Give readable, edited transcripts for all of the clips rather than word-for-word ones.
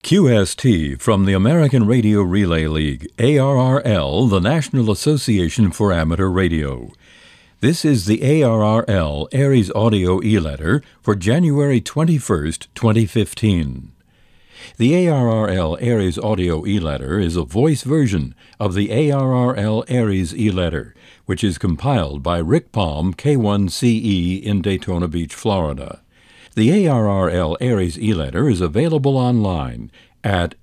QST from the American Radio Relay League, ARRL, the National Association for Amateur Radio. This is the ARRL Aries Audio E-Letter for January 21st, 2015. The ARRL Aries Audio E-Letter is a voice version of the ARRL Aries E-Letter, which is compiled by Rick Palm, K1CE in Daytona Beach, Florida. The ARRL Aries E-Letter is available online at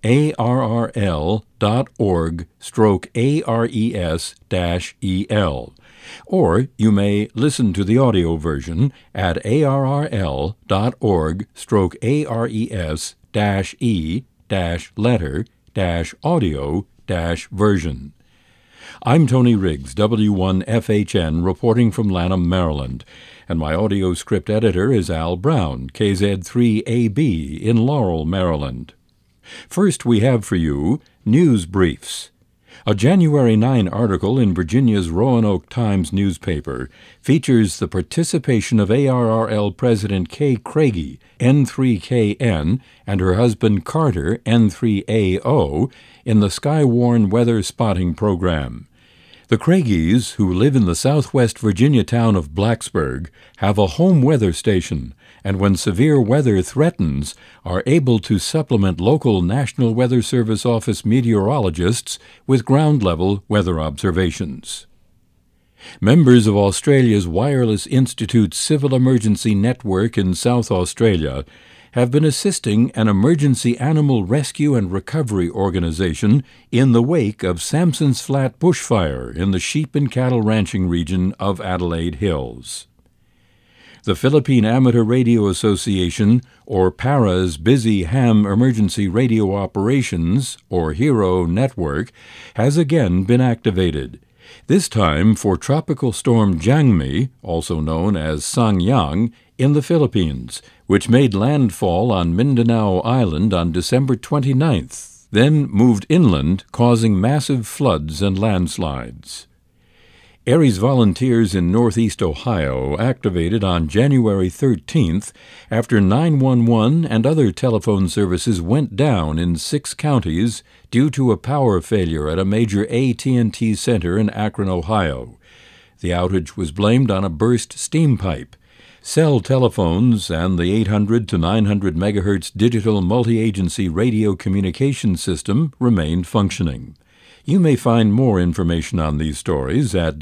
arrl.org/ARES-EL, or you may listen to the audio version at arrl.org/ARES-E-letter-audio-version. I'm Tony Riggs, W1FHN, reporting from Lanham, Maryland, and my audio script editor is Al Brown, KZ3AB in Laurel, Maryland. First, we have for you news briefs. A January 9 article in Virginia's Roanoke Times newspaper features the participation of ARRL President Kay Craigie, N3KN, and her husband Carter, N3AO, in the Skywarn Weather Spotting Program. The Craigies, who live in the southwest Virginia town of Blacksburg, have a home weather station, and when severe weather threatens, are able to supplement local National Weather Service office meteorologists with ground-level weather observations. Members of Australia's Wireless Institute Civil Emergency Network in South Australia have been assisting an emergency animal rescue and recovery organization in the wake of Samson's Flat bushfire in the sheep and cattle ranching region of Adelaide Hills. The Philippine Amateur Radio Association, or PARA's Busy Ham Emergency Radio Operations, or HERO network, has again been activated, this time for Tropical Storm Jangmi, also known as Sangyang, in the Philippines, which made landfall on Mindanao Island on December 29th, then moved inland, causing massive floods and landslides. Aries volunteers in northeast Ohio activated on January 13th after 911 and other telephone services went down in 6 counties due to a power failure at a major AT&T center in Akron, Ohio. The outage was blamed on a burst steam pipe. Cell telephones and the 800 to 900 megahertz digital multi-agency radio communication system remained functioning. You may find more information on these stories at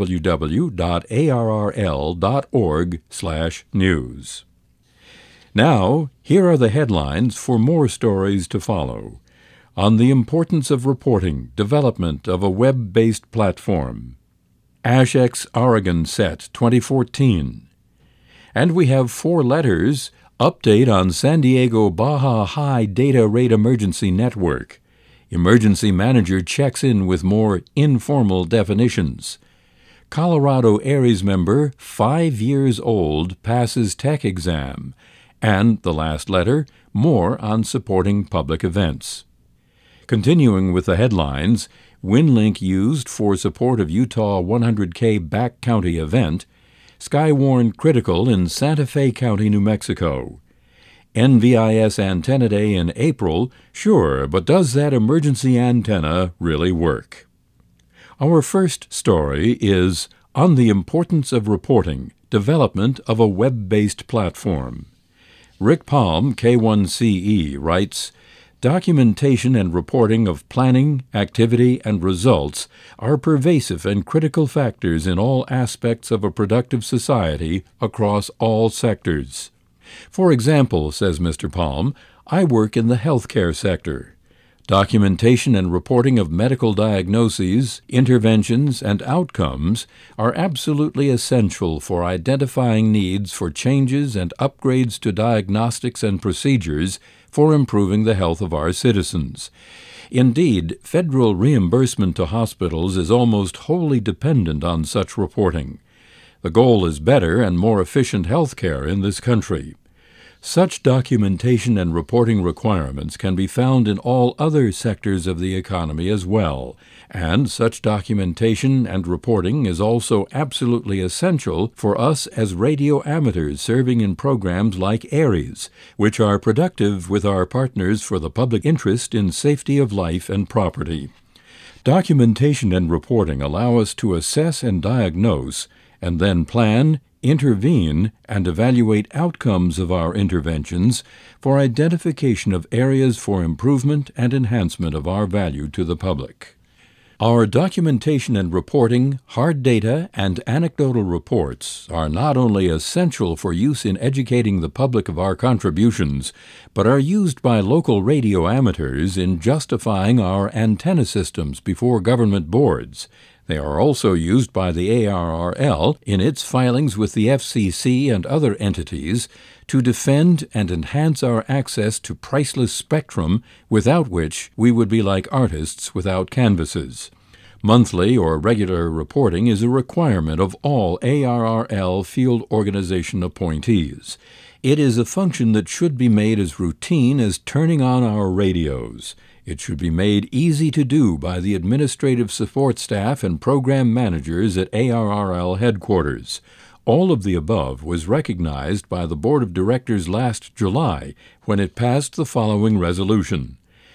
www.arrl.org/news. Now, here are the headlines for more stories to follow. On the importance of reporting, development of a web-based platform. AshX Oregon Set 2014. And we have 4 letters, update on San Diego Baja High Data Rate Emergency Network. Emergency manager checks in with more informal definitions. Colorado Aries member, 5 years old, passes tech exam. And the last letter, more on supporting public events. Continuing with the headlines, WinLink used for support of Utah 100K Back County event. Skywarn critical in Santa Fe County, New Mexico. NVIS Antenna Day in April, sure, but does that emergency antenna really work? Our first story is on the importance of reporting, development of a web-based platform. Rick Palm, K1CE, writes, documentation and reporting of planning, activity, and results are pervasive and critical factors in all aspects of a productive society across all sectors. For example, says Mr. Palm, I work in the healthcare sector. Documentation and reporting of medical diagnoses, interventions, and outcomes are absolutely essential for identifying needs for changes and upgrades to diagnostics and procedures for improving the health of our citizens. Indeed, federal reimbursement to hospitals is almost wholly dependent on such reporting. The goal is better and more efficient health care in this country. Such documentation and reporting requirements can be found in all other sectors of the economy as well, and such documentation and reporting is also absolutely essential for us as radio amateurs serving in programs like ARES, which are productive with our partners for the public interest in safety of life and property. Documentation and reporting allow us to assess and diagnose, and then plan, intervene, and evaluate outcomes of our interventions for identification of areas for improvement and enhancement of our value to the public. Our documentation and reporting, hard data, and anecdotal reports are not only essential for use in educating the public of our contributions, but are used by local radio amateurs in justifying our antenna systems before government boards. They are also used by the ARRL in its filings with the FCC and other entities to defend and enhance our access to priceless spectrum, without which we would be like artists without canvases. Monthly or regular reporting is a requirement of all ARRL field organization appointees. It is a function that should be made as routine as turning on our radios. It should be made easy to do by the administrative support staff and program managers at ARRL headquarters. All of the above was recognized by the Board of Directors last July when it passed the following resolution.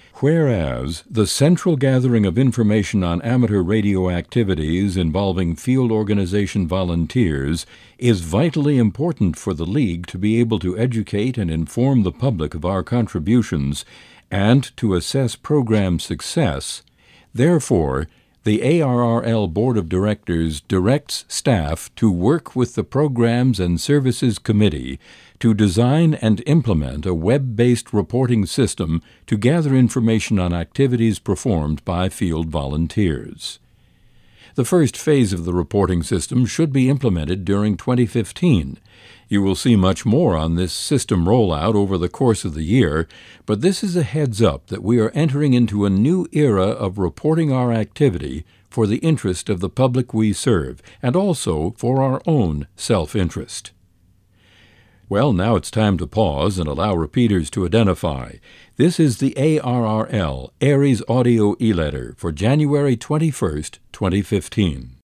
Whereas the central gathering of information on amateur radio activities involving field organization volunteers is vitally important for the League to be able to educate and inform the public of our contributions and to assess program success, therefore, the ARRL Board of Directors directs staff to work with the Programs and Services Committee to design and implement a web-based reporting system to gather information on activities performed by field volunteers. The first phase of the reporting system should be implemented during 2015. You will see much more on this system rollout over the course of the year, but this is a heads-up that we are entering into a new era of reporting our activity for the interest of the public we serve, and also for our own self-interest. Well, now it's time to pause and allow repeaters to identify. This is the ARRL ARES Audio E-Letter for January 21st, 2015.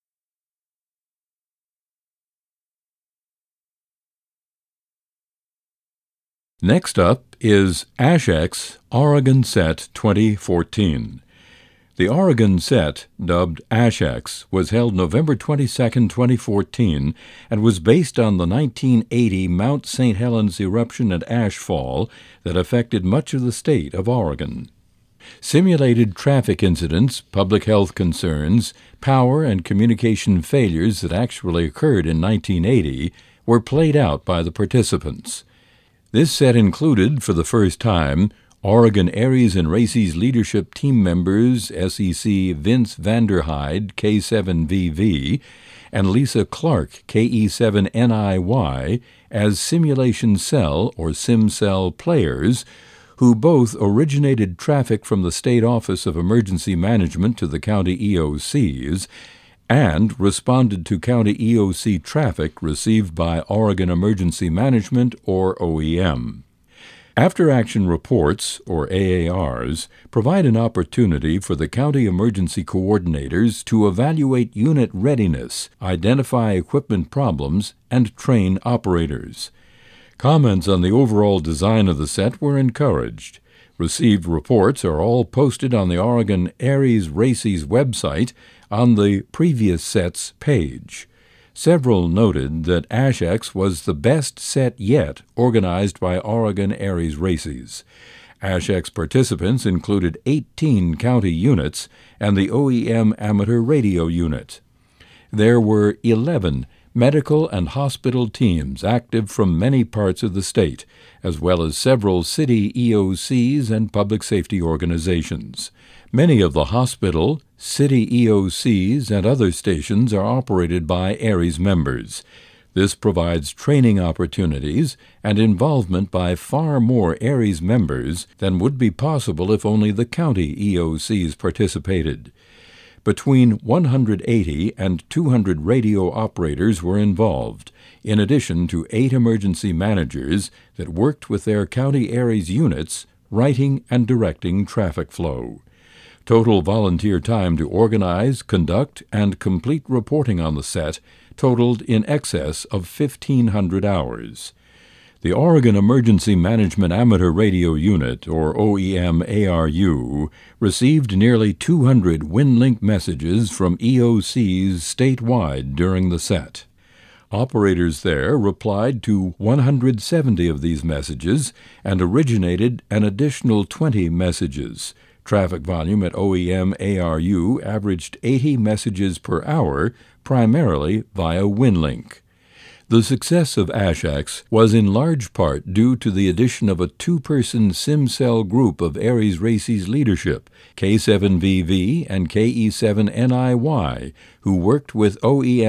Next up is ASHEX Oregon Set 2014. The Oregon Set, dubbed ASHEX, was held November 22, 2014, and was based on the 1980 Mount St. Helens eruption and ash fall that affected much of the state of Oregon. Simulated traffic incidents, public health concerns, power and communication failures that actually occurred in 1980 were played out by the participants. This set included, for the first time, Oregon ARES and RACES leadership team members SEC Vince Vanderhyde, K7VV, and Lisa Clark, KE7NIY, as Simulation Cell or SimCell players, who both originated traffic from the State Office of Emergency Management to the county EOCs and responded to county EOC traffic received by Oregon Emergency Management, or OEM. After-action reports, or AARs, provide an opportunity for the county emergency coordinators to evaluate unit readiness, identify equipment problems, and train operators. Comments on the overall design of the set were encouraged. Received reports are all posted on the Oregon ARES RACES website on the previous set's page. Several noted that ASHEX was the best set yet organized by Oregon ARES RACES. ASHEX participants included 18 county units and the OEM amateur radio unit. There were 11 medical and hospital teams active from many parts of the state, as well as several city EOCs and public safety organizations. Many of the hospital, city EOCs, and other stations are operated by ARES members. This provides training opportunities and involvement by far more ARES members than would be possible if only the county EOCs participated. Between 180 and 200 radio operators were involved. in addition to 8 emergency managers that worked with their County ARES units, writing and directing traffic flow. Total volunteer time to organize, conduct, and complete reporting on the set totaled in excess of 1,500 hours. The Oregon Emergency Management Amateur Radio Unit, or OEM-ARU, received nearly 200 WinLink messages from EOCs statewide during the set. Operators there replied to 170 of these messages and originated an additional 20 messages. Traffic volume at OEM-ARU averaged 80 messages per hour, primarily via WinLink. The success of ASHAX was in large part due to the addition of a 2-person SimCell group of ARES RACES leadership, K7VV and KE7NIY, who worked with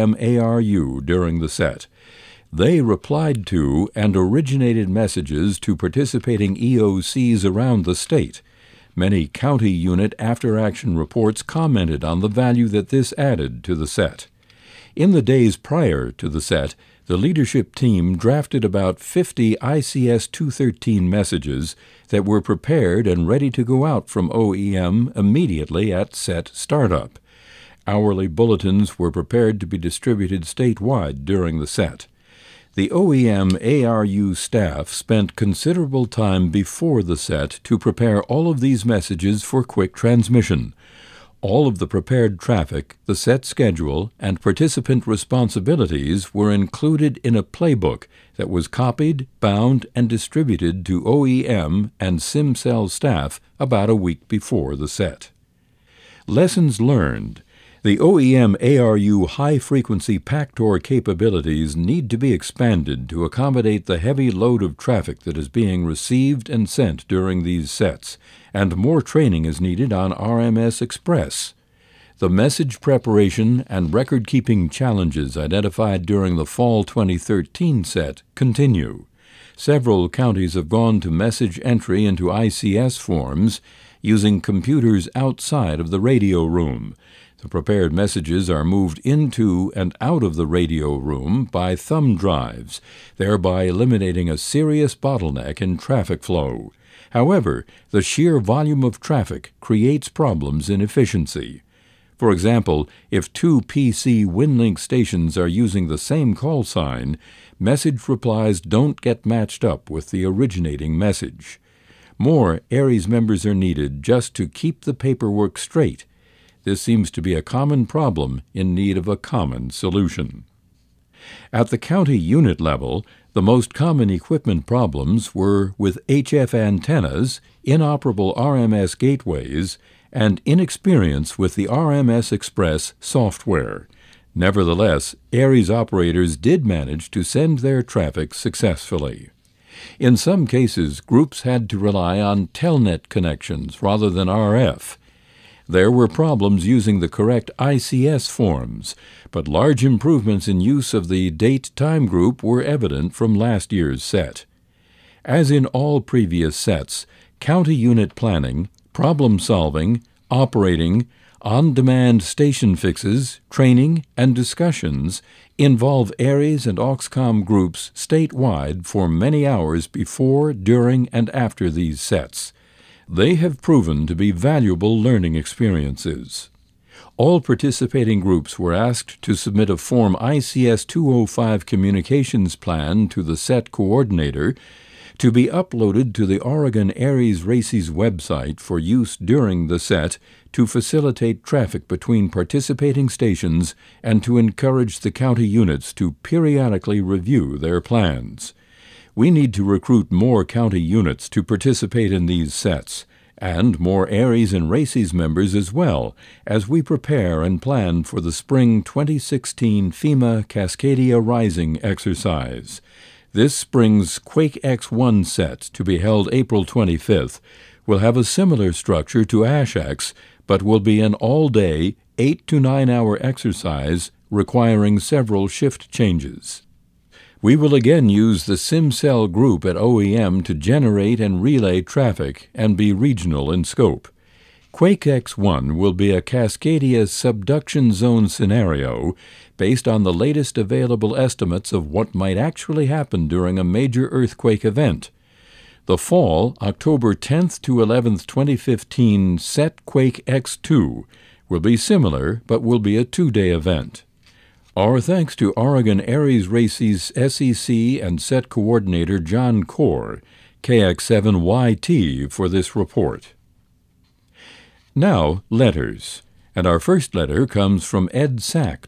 OEM-ARU during the set. They replied to and originated messages to participating EOCs around the state. Many county unit after-action reports commented on the value that this added to the set. In the days prior to the set, the leadership team drafted about 50 ICS 213 messages that were prepared and ready to go out from OEM immediately at set startup. Hourly bulletins were prepared to be distributed statewide during the set. The OEM-ARU staff spent considerable time before the set to prepare all of these messages for quick transmission. All of the prepared traffic, the set schedule, and participant responsibilities were included in a playbook that was copied, bound, and distributed to OEM and SimCell staff about a week before the set. Lessons learned. The OEM-ARU high-frequency PACTOR capabilities need to be expanded to accommodate the heavy load of traffic that is being received and sent during these sets, and more training is needed on RMS Express. The message preparation and record-keeping challenges identified during the fall 2013 set continue. Several counties have gone to message entry into ICS forms using computers outside of the radio room. The prepared messages are moved into and out of the radio room by thumb drives, thereby eliminating a serious bottleneck in traffic flow. However, the sheer volume of traffic creates problems in efficiency. For example, if 2 PC WinLink stations are using the same call sign, message replies don't get matched up with the originating message. More ARES members are needed just to keep the paperwork straight. This seems to be a common problem in need of a common solution. At the county unit level, the most common equipment problems were with HF antennas, inoperable RMS gateways, and inexperience with the RMS Express software. Nevertheless, ARES operators did manage to send their traffic successfully. In some cases, groups had to rely on Telnet connections rather than RF. There were problems using the correct ICS forms, but large improvements in use of the date-time group were evident from last year's set. As in all previous sets, county unit planning, problem-solving, operating, on-demand station fixes, training, and discussions involve ARES and Auxcom groups statewide for many hours before, during, and after these sets. They have proven to be valuable learning experiences. All participating groups were asked to submit a Form ICS 205 communications plan to the set coordinator to be uploaded to the Oregon ARES RACES website for use during the set to facilitate traffic between participating stations and to encourage the county units to periodically review their plans. We need to recruit more county units to participate in these sets, and more ARES and RACES members as well, as we prepare and plan for the spring 2016 FEMA Cascadia Rising exercise. This spring's Quake X1 set, to be held April 25th, will have a similar structure to ASHAX, but will be an all-day, 8 to 9 hour exercise requiring several shift changes. We will again use the SimCell group at OEM to generate and relay traffic and be regional in scope. Quake X1 will be a Cascadia subduction zone scenario based on the latest available estimates of what might actually happen during a major earthquake event. The fall, October 10th to 11th, 2015, set Quake X2 will be similar but will be a 2-day event. Our thanks to Oregon Aries Races SEC and set coordinator John Core, KX7YT, for this report. Now, letters. And our first letter comes from Ed Sack,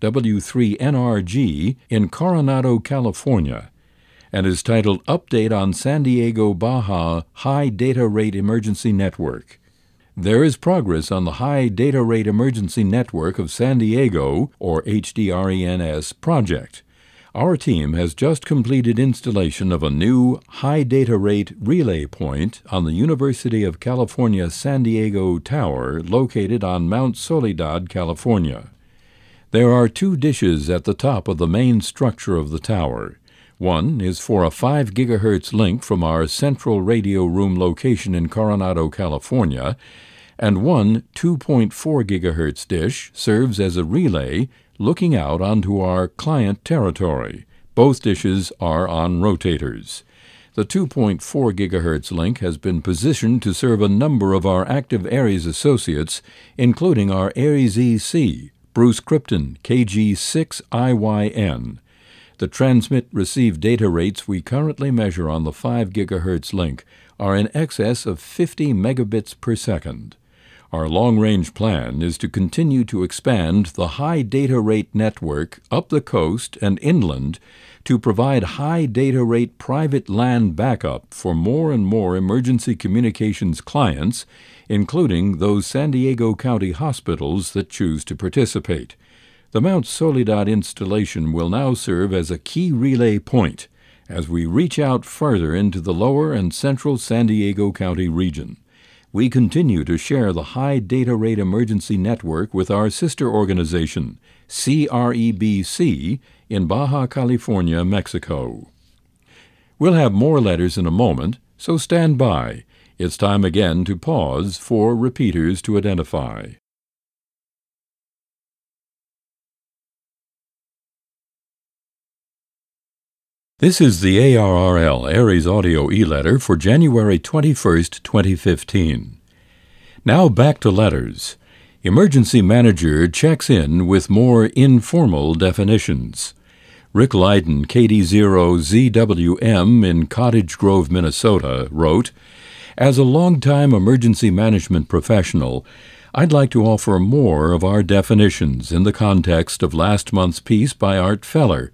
W3NRG, in Coronado, California, and is titled Update on San Diego Baja High Data Rate Emergency Network. There is progress on the High Data Rate Emergency Network of San Diego, or HDRENS, project. Our team has just completed installation of a new high data rate relay point on the University of California San Diego Tower located on Mount Soledad, California. There are 2 dishes at the top of the main structure of the tower. One is for a 5 GHz link from our central radio room location in Coronado, California, and one 2.4 GHz dish serves as a relay looking out onto our client territory. Both dishes are on rotators. The 2.4 GHz link has been positioned to serve a number of our active Aries associates, including our Aries EC, Bruce Krypton, KG6IYN. The transmit-receive data rates we currently measure on the 5 GHz link are in excess of 50 megabits per second. Our long-range plan is to continue to expand the high data rate network up the coast and inland to provide high data rate private LAN backup for more and more emergency communications clients, including those San Diego County hospitals that choose to participate. The Mount Soledad installation will now serve as a key relay point as we reach out further into the lower and central San Diego County region. We continue to share the high data rate emergency network with our sister organization, CREBC, in Baja California, Mexico. We'll have more letters in a moment, so stand by. It's time again to pause for repeaters to identify. This is the ARRL Aries Audio e-letter for January 21st, 2015. Now back to letters. Emergency Manager checks in with more informal definitions. Rick Leiden, KD0ZWM in Cottage Grove, Minnesota, wrote, "As a longtime emergency management professional, I'd like to offer more of our definitions in the context of last month's piece by Art Feller,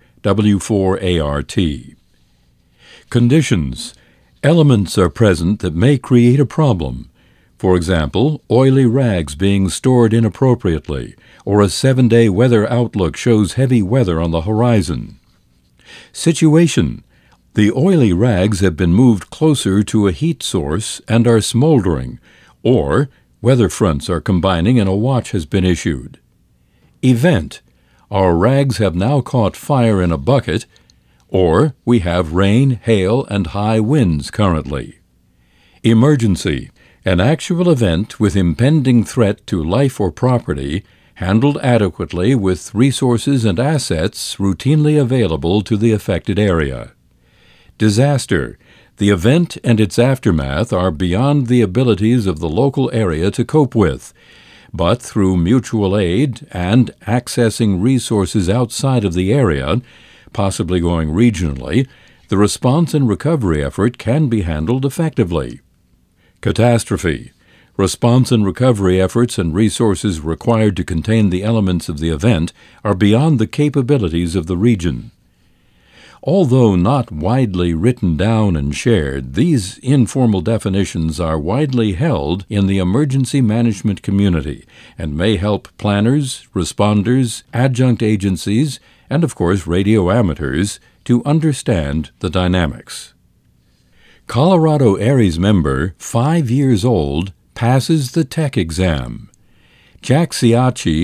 W4ART. Conditions. Elements are present that may create a problem. For example, oily rags being stored inappropriately, or a 7-day weather outlook shows heavy weather on the horizon. Situation. The oily rags have been moved closer to a heat source and are smoldering, or weather fronts are combining and a watch has been issued. Event. Our rags have now caught fire in a bucket, or we have rain, hail, and high winds currently. Emergency. An actual event with impending threat to life or property, handled adequately with resources and assets routinely available to the affected area. Disaster. The event and its aftermath are beyond the abilities of the local area to cope with, but through mutual aid and accessing resources outside of the area, possibly going regionally, the response and recovery effort can be handled effectively. Catastrophe. Response and recovery efforts and resources required to contain the elements of the event are beyond the capabilities of the region. Although not widely written down and shared, these informal definitions are widely held in the emergency management community and may help planners, responders, adjunct agencies, and of course radio amateurs to understand the dynamics. Colorado Aries member, 5 years old, passes the tech exam. Jack Ciacci,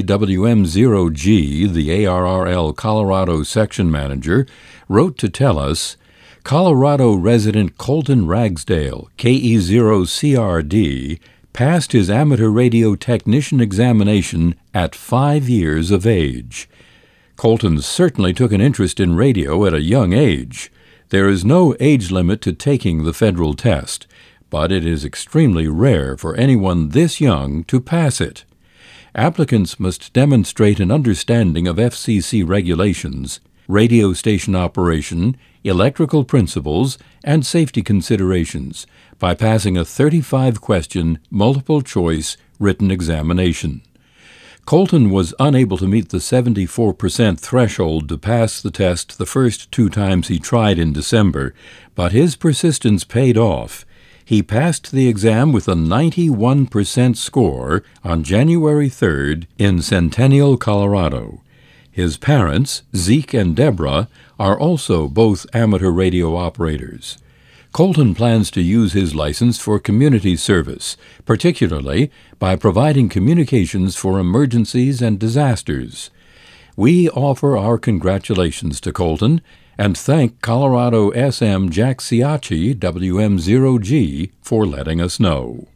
WM0G, the ARRL Colorado section manager, wrote to tell us, Colorado resident Colton Ragsdale, KE0CRD, passed his amateur radio technician examination at 5 years of age. Colton certainly took an interest in radio at a young age. There is no age limit to taking the federal test, but it is extremely rare for anyone this young to pass it. Applicants must demonstrate an understanding of FCC regulations, radio station operation, electrical principles, and safety considerations by passing a 35-question, multiple-choice written examination. Colton was unable to meet the 74% threshold to pass the test the first 2 times he tried in December, but his persistence paid off. He passed the exam with a 91% score on January 3rd in Centennial, Colorado. His parents, Zeke and Deborah, are also both amateur radio operators. Colton plans to use his license for community service, particularly by providing communications for emergencies and disasters. We offer our congratulations to Colton and thank Colorado SM Jack Ciacci, WM0G, for letting us know.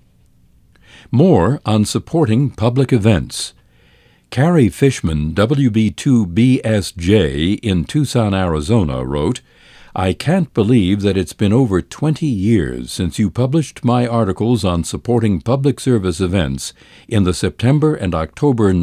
More on supporting public events. Carrie Fishman, WB2BSJ in Tucson, Arizona, wrote, "I can't believe that it's been over 20 years since you published my articles on supporting public service events in the September and October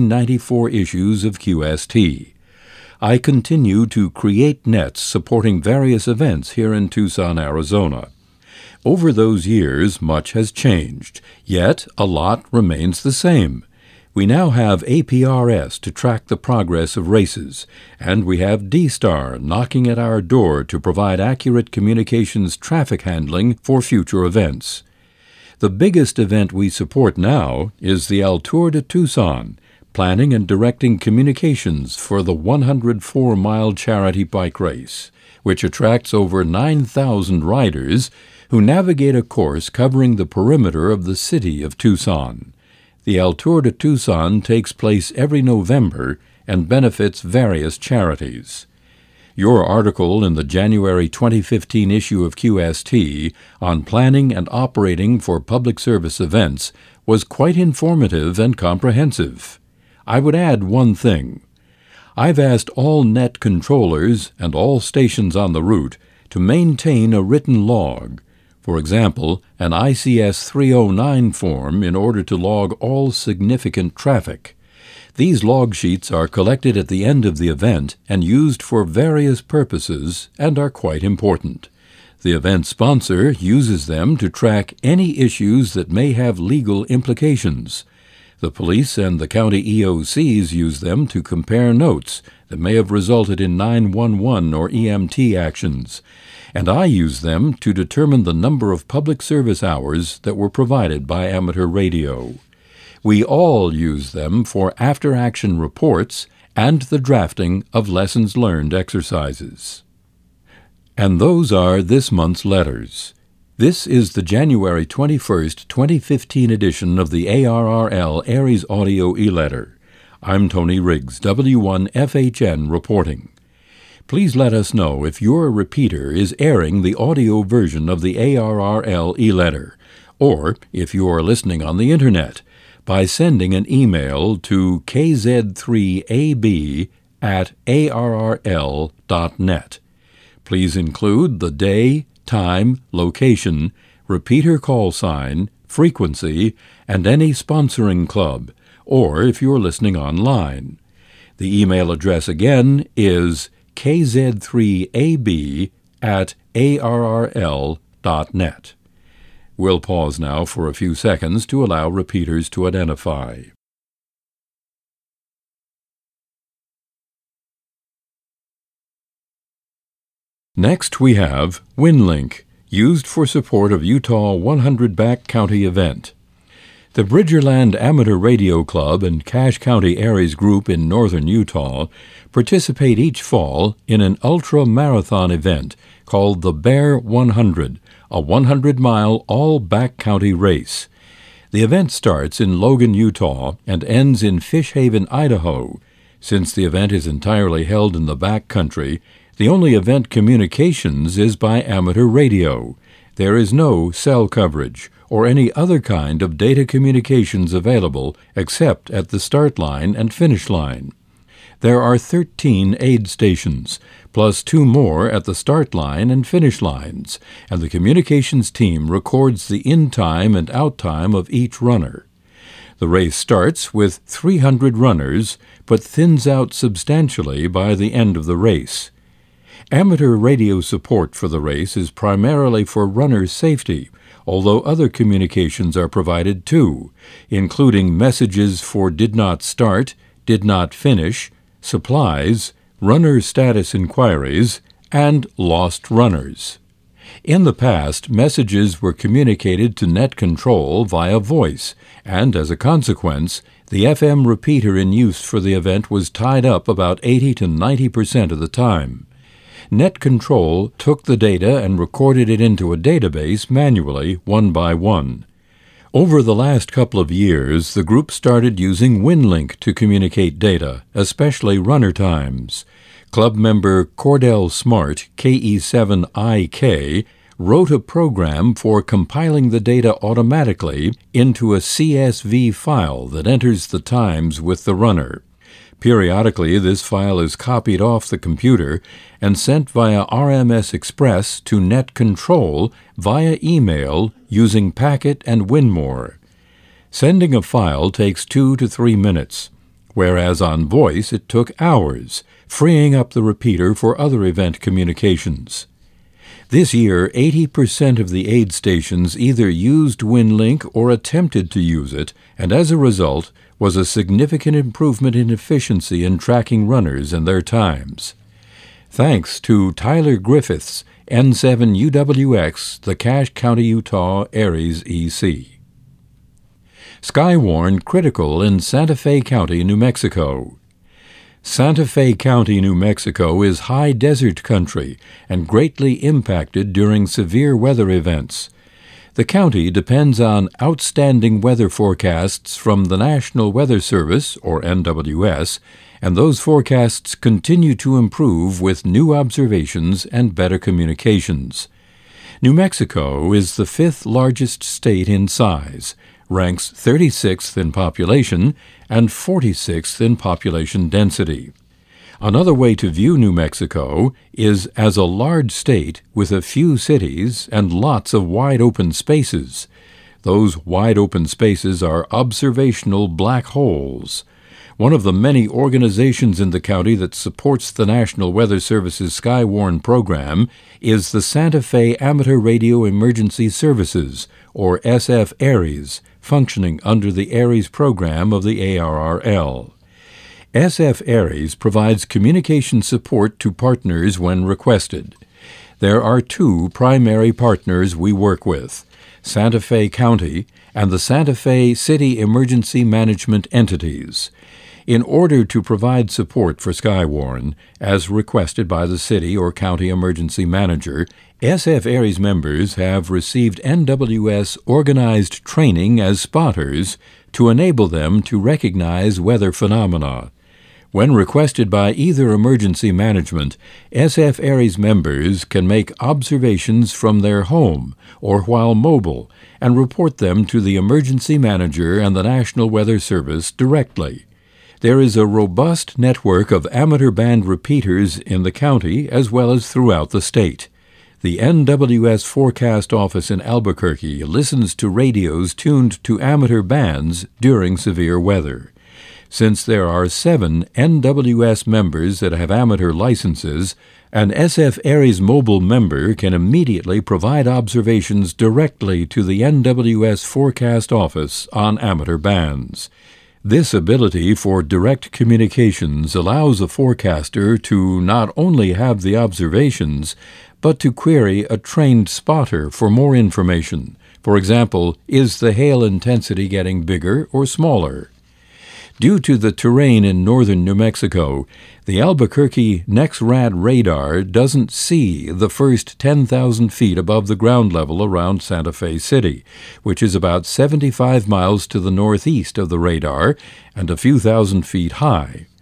1994 issues of QST. I continue to create nets supporting various events here in Tucson, Arizona. Over those years, much has changed, yet a lot remains the same. We now have APRS to track the progress of races, and we have D-Star knocking at our door to provide accurate communications traffic handling for future events. The biggest event we support now is the Altour de Tucson, planning and directing communications for the 104-mile charity bike race, which attracts over 9,000 riders who navigate a course covering the perimeter of the city of Tucson. The Altour de Tucson takes place every November and benefits various charities. Your article in the January 2015 issue of QST on planning and operating for public service events was quite informative and comprehensive. I would add one thing. I've asked all net controllers and all stations on the route to maintain a written log. For example, an ICS 309 form in order to log all significant traffic. These log sheets are collected at the end of the event and used for various purposes and are quite important. The event sponsor uses them to track any issues that may have legal implications. The police and the county EOCs use them to compare notes that may have resulted in 911 or EMT actions, and I use them to determine the number of public service hours that were provided by amateur radio. We all use them for after-action reports and the drafting of lessons learned exercises. And those are this month's letters. This is the January 21st, 2015 edition of the ARRL Aries Audio e-letter. I'm Tony Riggs, W1FHN, reporting. Please let us know if your repeater is airing the audio version of the ARRL e-letter, or if you are listening on the Internet, by sending an email to kz3ab@arrl.net. Please include the day, time, location, repeater call sign, frequency, and any sponsoring club, or if you're listening online. The email address again is kz3ab@arrl.net. We'll pause now for a few seconds to allow repeaters to identify. Next we have WinLink, used for support of Utah 100 Back County event. The Bridgerland Amateur Radio Club and Cache County Aries Group in northern Utah participate each fall in an ultra-marathon event called the Bear 100, a 100-mile all-back-county race. The event starts in Logan, Utah, and ends in Fish Haven, Idaho. Since the event is entirely held in the back country, the only event communications is by amateur radio. There is no cell coverage or any other kind of data communications available except at the start line and finish line. There are 13 aid stations, plus 2 more at the start line and finish lines, and the communications team records the in-time and out-time of each runner. The race starts with 300 runners, but thins out substantially by the end of the race. Amateur radio support for the race is primarily for runner safety, although other communications are provided too, including messages for did not start, did not finish, supplies, runner status inquiries, and lost runners. In the past, messages were communicated to net control via voice, and as a consequence, the FM repeater in use for the event was tied up about 80 to 90% of the time. Net control took the data and recorded it into a database manually, one by one. Over the last couple of years, the group started using WinLink to communicate data, especially runner times. Club member Cordell Smart, KE7IK, wrote a program for compiling the data automatically into a CSV file that enters the times with the runner. Periodically, this file is copied off the computer and sent via RMS Express to Net Control via email using Packet and Winmore. Sending a file takes 2 to 3 minutes, whereas on voice it took hours, freeing up the repeater for other event communications. This year, 80% of the aid stations either used WinLink or attempted to use it, and as a result, was a significant improvement in efficiency in tracking runners and their times. Thanks to Tyler Griffiths, N7UWX, the Cache County, Utah, Aries EC. Skywarn critical in Santa Fe County, New Mexico. Santa Fe County, New Mexico is high desert country and greatly impacted during severe weather events. The county depends on outstanding weather forecasts from the National Weather Service, or NWS, and those forecasts continue to improve with new observations and better communications. New Mexico is the 5th largest state in size, ranks 36th in population, and 46th in population density. Another way to view New Mexico is as a large state with a few cities and lots of wide-open spaces. Those wide-open spaces are observational black holes. One of the many organizations in the county that supports the National Weather Service's Skywarn program is the Santa Fe Amateur Radio Emergency Services, or SF-ARES, functioning under the ARES program of the ARRL. SF-ARES provides communication support to partners when requested. There are 2 primary partners we work with, Santa Fe County and the Santa Fe City Emergency Management Entities. In order to provide support for Skywarn, as requested by the city or county emergency manager, SF-ARES members have received NWS organized training as spotters to enable them to recognize weather phenomena. When requested by either emergency management, SF-ARES members can make observations from their home or while mobile and report them to the emergency manager and the National Weather Service directly. There is a robust network of amateur band repeaters in the county as well as throughout the state. The NWS Forecast Office in Albuquerque listens to radios tuned to amateur bands during severe weather. Since there are 7 NWS members that have amateur licenses, an SF-ARES mobile member can immediately provide observations directly to the NWS Forecast Office on amateur bands. This ability for direct communications allows a forecaster to not only have the observations, but to query a trained spotter for more information. For example, is the hail intensity getting bigger or smaller? Due to the terrain in northern New Mexico, the Albuquerque NEXRAD radar doesn't see the first 10,000 feet above the ground level around Santa Fe City, which is about 75 miles to the northeast of the radar and a few thousand feet high.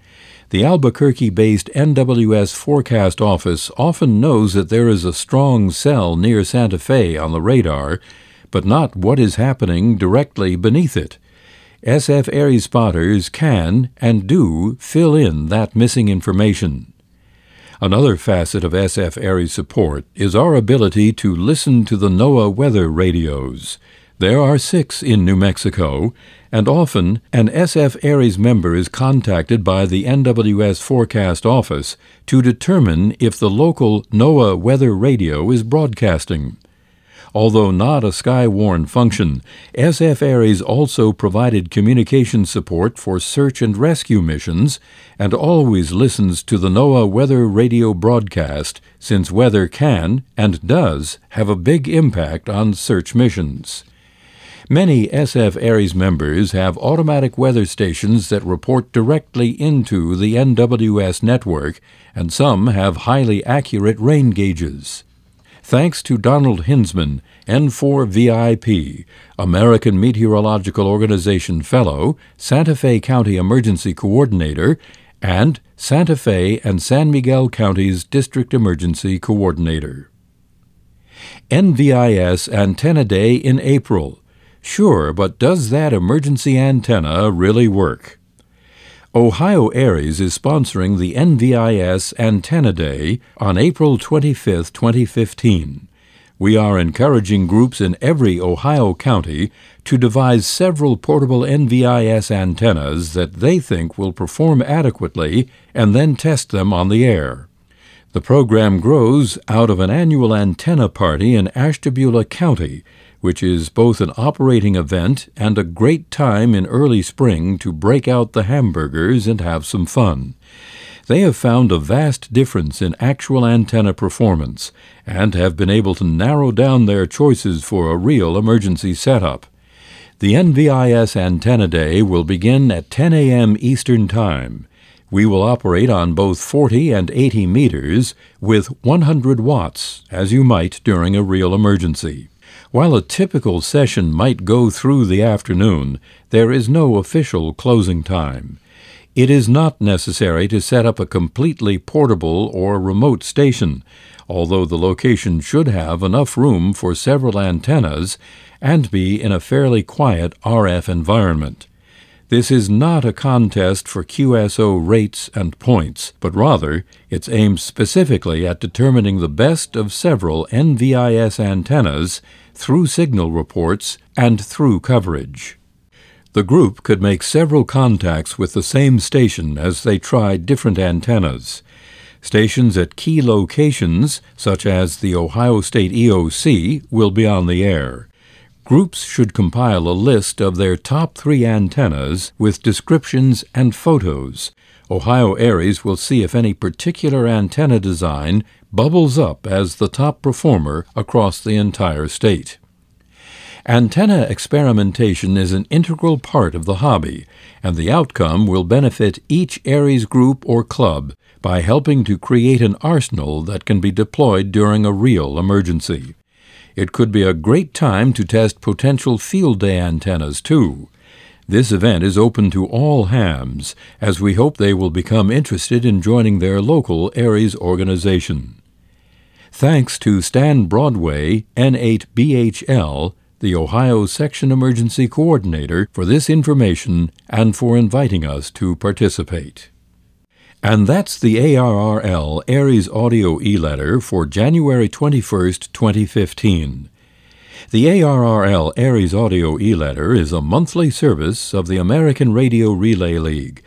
The Albuquerque-based NWS Forecast Office often knows that there is a strong cell near Santa Fe on the radar, but not what is happening directly beneath it. SF Aries spotters can and do fill in that missing information. Another facet of SF Aries support is our ability to listen to the NOAA weather radios. There are 6 in New Mexico, and often an SF Aries member is contacted by the NWS Forecast Office to determine if the local NOAA weather radio is broadcasting. Although not a Skywarn function, SF Aries also provided communication support for search and rescue missions and always listens to the NOAA weather radio broadcast, since weather can and does have a big impact on search missions. Many SF Aries members have automatic weather stations that report directly into the NWS network, and some have highly accurate rain gauges. Thanks to Donald Hinsman, N4VIP, American Meteorological Organization Fellow, Santa Fe County Emergency Coordinator, and Santa Fe and San Miguel Counties District Emergency Coordinator. NVIS Antenna Day in April. Sure, but does that emergency antenna really work? Ohio Aries is sponsoring the NVIS Antenna Day on April 25, 2015. We are encouraging groups in every Ohio county to devise several portable NVIS antennas that they think will perform adequately and then test them on the air. The program grows out of an annual antenna party in Ashtabula County, which is both an operating event and a great time in early spring to break out the hamburgers and have some fun. They have found a vast difference in actual antenna performance and have been able to narrow down their choices for a real emergency setup. The NVIS Antenna Day will begin at 10 a.m. Eastern Time. We will operate on both 40 and 80 meters with 100 watts, as you might during a real emergency. While a typical session might go through the afternoon, there is no official closing time. It is not necessary to set up a completely portable or remote station, although the location should have enough room for several antennas and be in a fairly quiet RF environment. This is not a contest for QSO rates and points, but rather it's aimed specifically at determining the best of several NVIS antennas through signal reports and through coverage. The group could make several contacts with the same station as they try different antennas. Stations at key locations, such as the Ohio State EOC, will be on the air. Groups should compile a list of their top 3 antennas with descriptions and photos. Ohio Aries will see if any particular antenna design bubbles up as the top performer across the entire state. Antenna experimentation is an integral part of the hobby, and the outcome will benefit each Aries group or club by helping to create an arsenal that can be deployed during a real emergency. It could be a great time to test potential field day antennas, too. This event is open to all hams, as we hope they will become interested in joining their local Aries organization. Thanks to Stan Broadway, N8BHL, the Ohio Section Emergency Coordinator, for this information and for inviting us to participate. And that's the ARRL Aries Audio E-Letter for January 21, 2015. The ARRL Aries Audio E-Letter is a monthly service of the American Radio Relay League,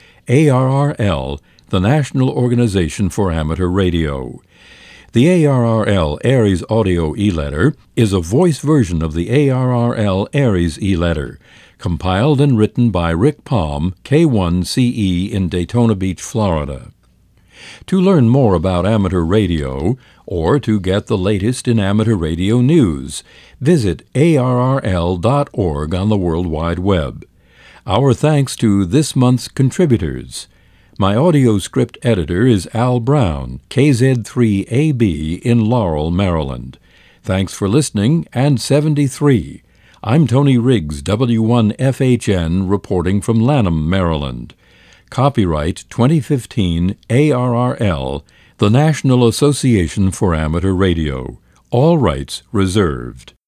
ARRL, the National Organization for Amateur Radio. The ARRL Aries Audio E-Letter is a voice version of the ARRL Aries E-Letter, compiled and written by Rick Palm, K1CE in Daytona Beach, Florida. To learn more about amateur radio, or to get the latest in amateur radio news, visit arrl.org on the World Wide Web. Our thanks to this month's contributors. My audio script editor is Al Brown, KZ3AB in Laurel, Maryland. Thanks for listening, and 73. I'm Tony Riggs, W1FHN, reporting from Lanham, Maryland. Copyright 2015 ARRL, the National Association for Amateur Radio. All rights reserved.